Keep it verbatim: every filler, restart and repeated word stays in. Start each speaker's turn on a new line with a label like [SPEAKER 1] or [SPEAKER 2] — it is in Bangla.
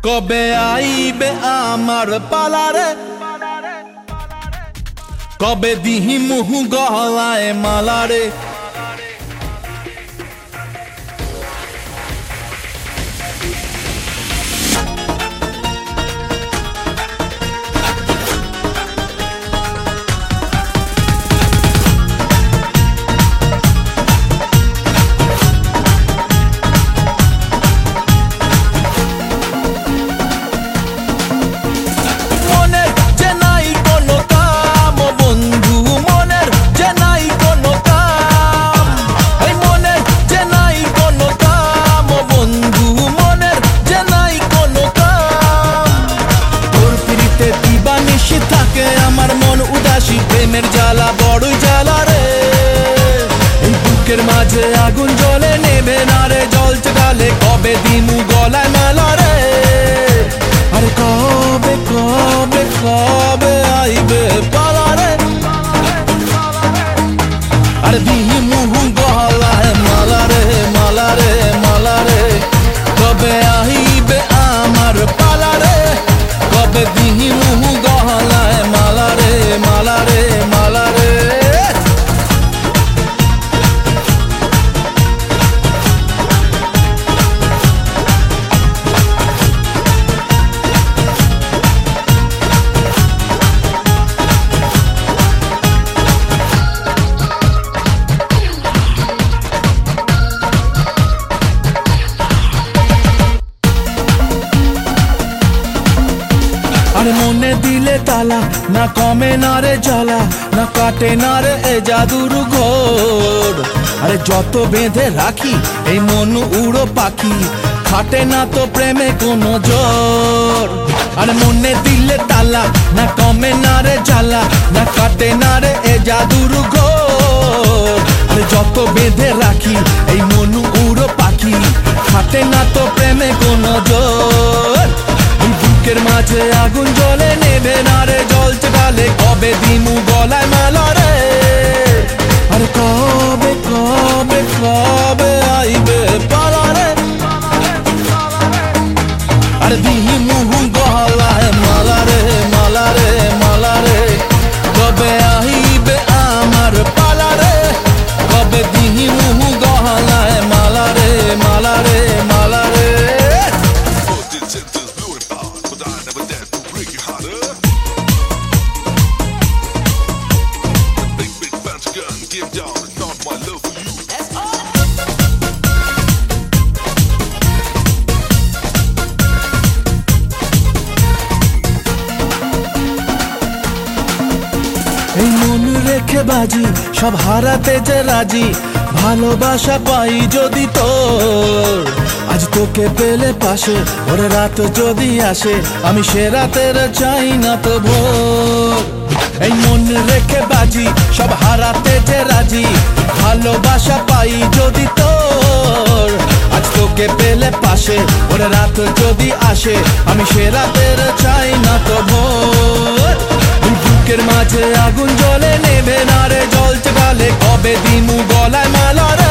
[SPEAKER 1] কবে আইবে আমার পালারে, কবে দিহি মুহু গলায় মালারে। আমার মন উদাসী, প্রেমের জ্বালা বড়ই জ্বালা রে। এই বুকের মাঝে আগুন জ্বলে, নেবে না রে জ্বলছে গালে, কবে দিমু গলায় মেলা রে। আরে কবে কবে কবে আইবে পালা রে, আরে দিমু গলায় মালা রে মালা রে মালা রে। কবে আইবে আমার পালা রে, কবে দিমু গলায় মালা রে মালা রে মালা রে। আরে মনে দিলে তালা, না কমে না রে জ্বালা, না কাটে না রে এ জাদুর ঘোর। আরে যত বেঁধে রাখি এই মন উড়ো পাখি, খাটে না তো প্রেমে কোনো জোর। আরে মনে দিলে তালা, না কমে না রে জ্বালা, না কাটে না রে এ জাদুর ঘোর। আরে যত বেঁধে রাখি এই মন উড়ো পাখি, খাটে না তো প্রেমে কোনো জোর। বুকের মাঝে আগুন জ্বলে, নেবে না রে জ্বলছে গালে, কবে দিমু গলায় মালা রে। আরে কবে কবে কবে আইবে পালা রে, আরে দিমু গলায় মালা রে মালা রে মালা রে। কবে আইবে আমার পালা রে, কবে দিমু গলায় মালা রে মালা রে মালা রে। এই মন রেখে বাজি, সব হারাতে যে রাজি, ভালোবাসা পাই যদি তোর। আজ তোকে পেলে পাশে, ওরে রাত যদি আসে, আমি সে রাতের চাই না তো ভোর। এই মন রেখে বাজি, সব হারাতে যে রাজি, ভালোবাসা পাই যদি তোর। আজ তোকে পেলে পাশে, ওরে রাত যদি আসে, আমি সে রাতের চাই না তো ভোর। বুকের মাঝে আগুন জ্বলে, নেবে না রে জ্বলছে গালে, কবে দিমু গলায় মালা রে।